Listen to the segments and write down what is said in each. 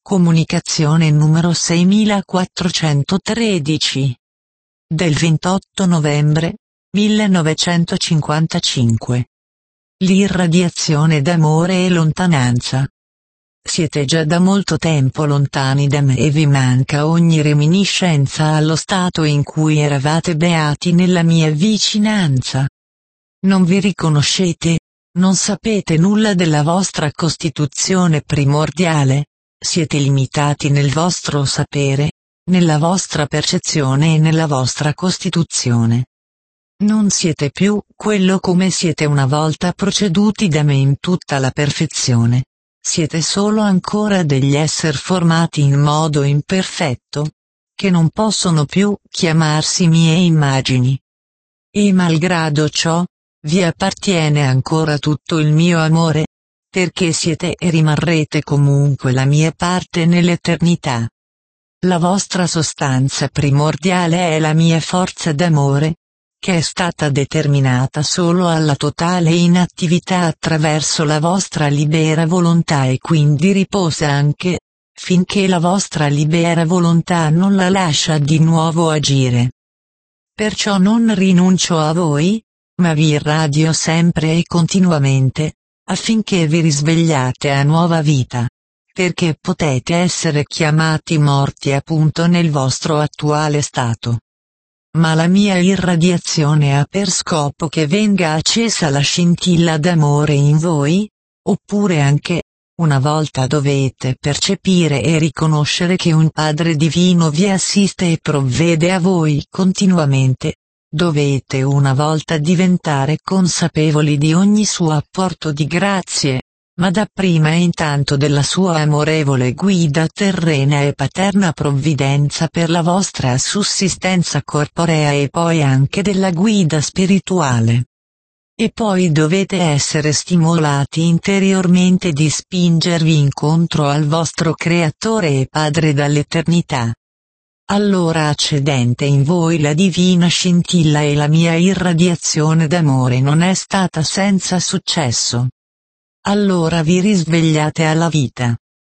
Comunicazione numero 6413. Del 28 novembre 1955. L'irradiazione d'amore e lontananza. Siete già da molto tempo lontani da me e vi manca ogni reminiscenza allo stato in cui eravate beati nella mia vicinanza. Non vi riconoscete, non sapete nulla della vostra costituzione primordiale, siete limitati nel vostro sapere, nella vostra percezione e nella vostra costituzione. Non siete più quello come siete una volta proceduti da me in tutta la perfezione. Siete solo ancora degli esseri formati in modo imperfetto, che non possono più chiamarsi mie immagini. E malgrado ciò, vi appartiene ancora tutto il mio amore, perché siete e rimarrete comunque la mia parte nell'eternità. La vostra sostanza primordiale è la mia forza d'amore, che è stata determinata solo alla totale inattività attraverso la vostra libera volontà e quindi riposa anche, finché la vostra libera volontà non la lascia di nuovo agire. Perciò non rinuncio a voi, ma vi irradio sempre e continuamente, affinché vi risvegliate a nuova vita, perché potete essere chiamati morti appunto nel vostro attuale stato. Ma la mia irradiazione ha per scopo che venga accesa la scintilla d'amore in voi, oppure anche, una volta dovete percepire e riconoscere che un Padre Divino vi assiste e provvede a voi continuamente, dovete una volta diventare consapevoli di ogni suo apporto di grazie, ma dapprima e intanto della sua amorevole guida terrena e paterna provvidenza per la vostra sussistenza corporea e poi anche della guida spirituale. E poi dovete essere stimolati interiormente di spingervi incontro al vostro Creatore e Padre dall'eternità. Allora accedente in voi la divina scintilla e la mia irradiazione d'amore non è stata senza successo. Allora vi risvegliate alla vita.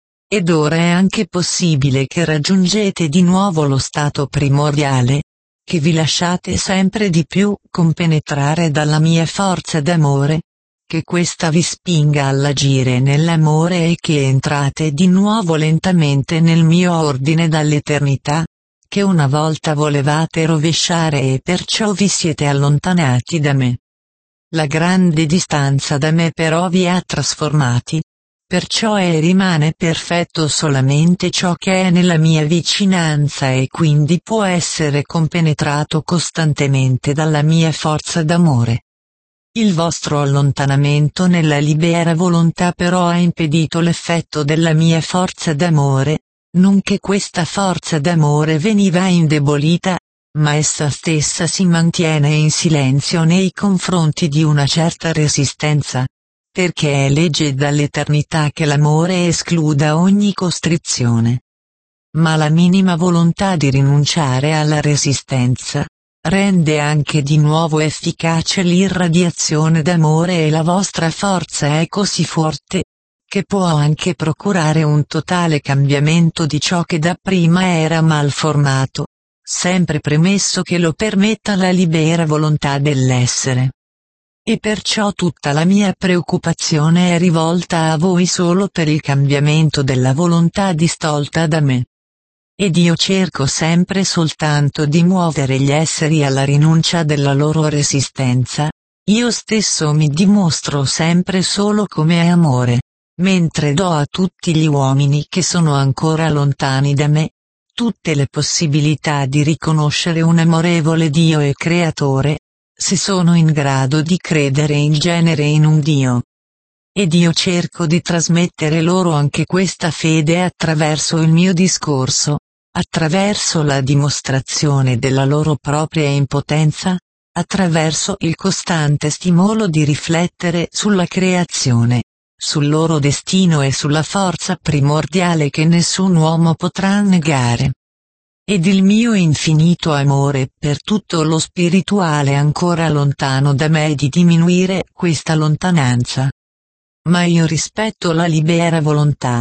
Ed ora è anche possibile che raggiungete di nuovo lo stato primordiale, che vi lasciate sempre di più compenetrare dalla mia forza d'amore, che questa vi spinga all'agire nell'amore e che entrate di nuovo lentamente nel mio ordine dall'eternità, che una volta volevate rovesciare e perciò vi siete allontanati da me. La grande distanza da me però vi ha trasformati, perciò è rimane perfetto solamente ciò che è nella mia vicinanza e quindi può essere compenetrato costantemente dalla mia forza d'amore. Il vostro allontanamento nella libera volontà però ha impedito l'effetto della mia forza d'amore, non che questa forza d'amore veniva indebolita, ma essa stessa si mantiene in silenzio nei confronti di una certa resistenza, perché è legge dall'eternità che l'amore escluda ogni costrizione. Ma la minima volontà di rinunciare alla resistenza, rende anche di nuovo efficace l'irradiazione d'amore e la vostra forza è così forte, che può anche procurare un totale cambiamento di ciò che dapprima era malformato, sempre premesso che lo permetta la libera volontà dell'essere. E perciò tutta la mia preoccupazione è rivolta a voi solo per il cambiamento della volontà distolta da me. Ed io cerco sempre soltanto di muovere gli esseri alla rinuncia della loro resistenza, io stesso mi dimostro sempre solo come amore, mentre do a tutti gli uomini che sono ancora lontani da me, tutte le possibilità di riconoscere un amorevole Dio e Creatore, se sono in grado di credere in genere in un Dio. Ed io cerco di trasmettere loro anche questa fede attraverso il mio discorso, attraverso la dimostrazione della loro propria impotenza, attraverso il costante stimolo di riflettere sulla creazione, sul loro destino e sulla forza primordiale che nessun uomo potrà negare. Ed il mio infinito amore per tutto lo spirituale ancora lontano da me di diminuire questa lontananza. Ma io rispetto la libera volontà,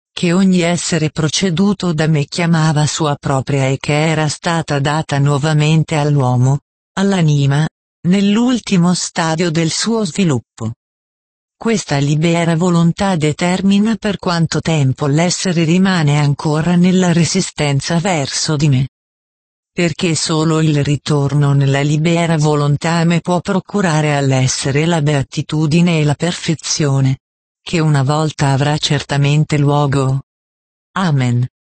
che ogni essere proceduto da me chiamava sua propria e che era stata data nuovamente all'uomo, all'anima, nell'ultimo stadio del suo sviluppo. Questa libera volontà determina per quanto tempo l'essere rimane ancora nella resistenza verso di me. Perché solo il ritorno nella libera volontà me può procurare all'essere la beatitudine e la perfezione, che una volta avrà certamente luogo. Amen.